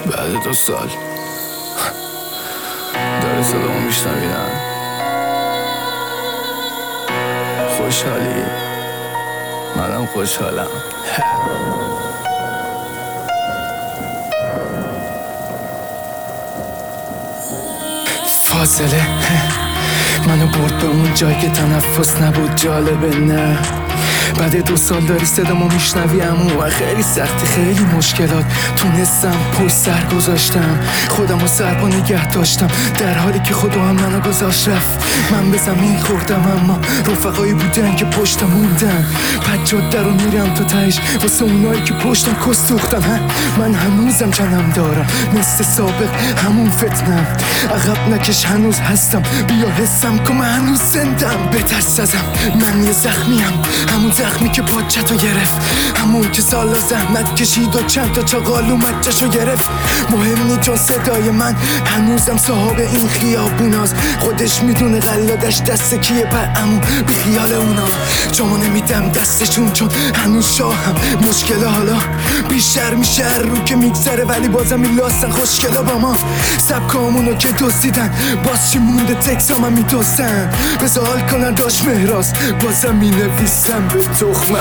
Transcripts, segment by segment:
بعد 2 سال داره صدامو میشنویدن. خوشحالی؟ منم خوشحالم. فاصله منو برد به اون جایی که تنفس نبود. جالبه نه بعد 2 سال داری صدامو میشنوی عمو. و خیلی سختی، خیلی مشکلات تونستم پشت سر گذاشتم، خودمو سرپا نگه داشتم، در حالی که خدا هم منو گذاشت رفت. من به زمین خوردم اما رفقایی بودن که پشتم موندن. بعد جاده رو میرم تا تهش واسه اونایی که پشتم کس دوختن. من هنوزم جنم دارم مثل سابق همون فتنم. عقب نکش هنوز هستم، بیا حسم که من هنوز زندم. بترس ازم، من یه زخمیم، همون زخمی که پاچتو گرفت، همون که سالا زحمت کشید و چند تا چاقال اومد جشو گرفت. مهم نی چون صدای من هنوزم صاحب این خیابوناست. خودش میدونه قلادش دست کیه، پر عمو بی خیال اونا. جامو نمیدم دستشون چون هنوز شاهم. مشکل حالا بیشتر میشه رو که میگذره، ولی بازم این لاستن خوشگلا با ما. سبکامونو که دزدیدن، باز چی مونده تکسام هم میدوستن. بذار حال کنن داشت مهراز، بازم مینویسم به تخمم.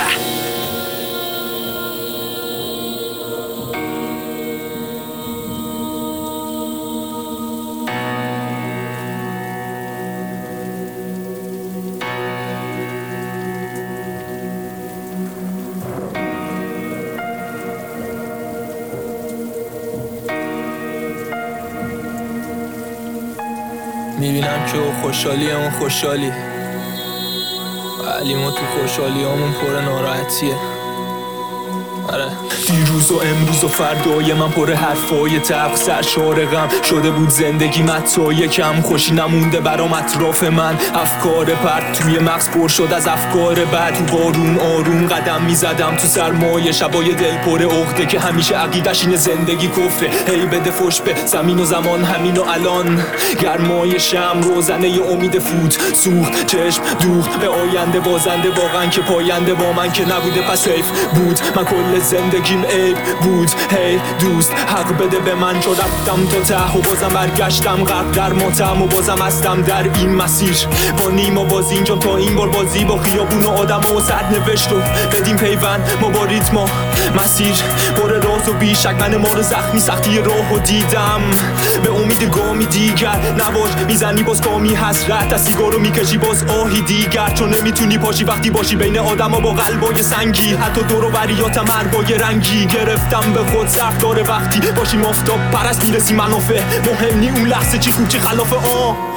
میبینم که او خوشحالی همون خوشحالی، ولی ما تو خوشحالی همون پر ناراحتیه. آره دیروز و امروز و فردای من پر حرفای تلخ، سرشار غم شده بود زندگی متای کم. خوشی نمونده برام اطراف من، افکار پرت توی مغز پر شد از افکار بد. تو بارون آروم قدم میزدم تو سرمایه، شبای دل پر عقده که همیشه عقیدش اینه زندگی کفره. هی بده فوش به زمین و زمان، همین و الان گرمای شم، روزنه امید فوت سوخت چشم دوخت به آینده بازنده. واقعا که پاینده با من که نبوده پس حیف بود. من کل زندگیم عیب بود. هی دوست حق بده به من، چون رفتم تا ته و بازم برگشتم غرق در ماتم. و بازم هستم در این مسیر با نیما باز اینجا تا این بار بازی با خیابون و آدم و سرنوشت و بدیم پیوند ما با ریتم و مسیر پر راز و بیشک. من ما رو زخمی سختی راهو دیدم، به امید گامی دیگر نباش. میزنی باز کامی حسرت، از سیگارو میکشی باز آهی دیگر. چون نمیتونی پاشی وقتی باشی بین آدم ها با قلبای سنگی. حتی دور و بریاتم اربای رنگی گرفتم به خود صرف داره. وقتی باشی مافتاب پرست میرسی منافع، مهم نی اون لحظه چی خوب چی خلافه.